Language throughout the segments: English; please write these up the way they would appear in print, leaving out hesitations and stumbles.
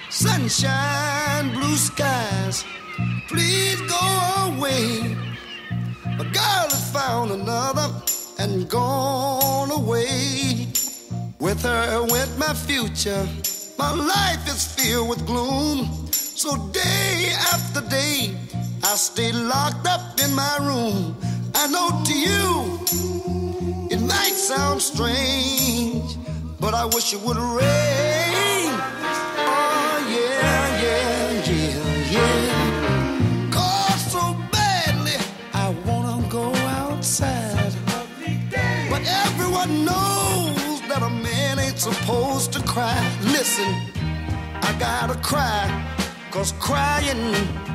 sunshine, blue skies, please go away. My girl has found another and gone away. With her went my future. My life is filled with gloom. So day after day, I stay locked up in my room. I know to you, it might sound strange, but I wish it would rain. Oh yeah, yeah, yeah, yeah. Cause so badly, I wanna go outside. But everyone knows that a man ain't supposed to cry. Listen, I gotta cry, cause crying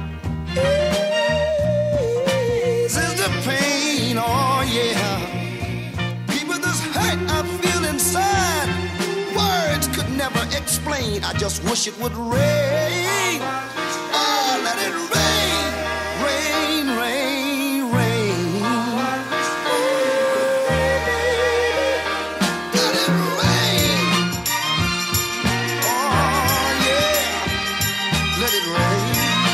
eases the pain, oh yeah. People, this hurt I feel inside, words could never explain. I just wish it would rain. Oh, let it rain, rain, rain, rain. Let it rain. Oh yeah, let it rain.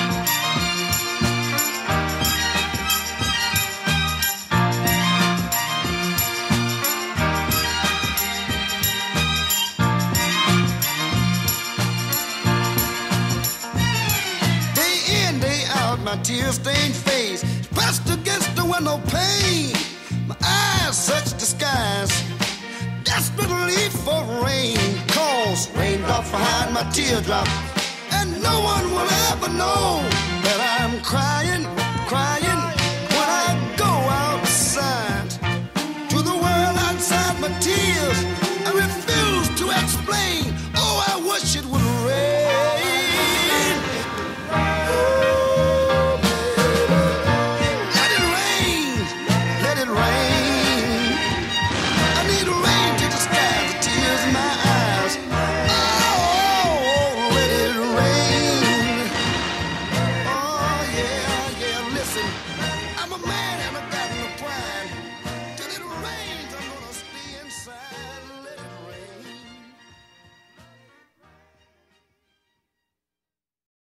My tear-stained face pressed against the window pane. My eyes search the skies desperately for rain. Cause raindrops behind my teardrop, and no one will ever know that I'm crying, crying when I go outside. To the world outside my tears, I refuse to explain. Oh, I wish it would rain. Let it rain.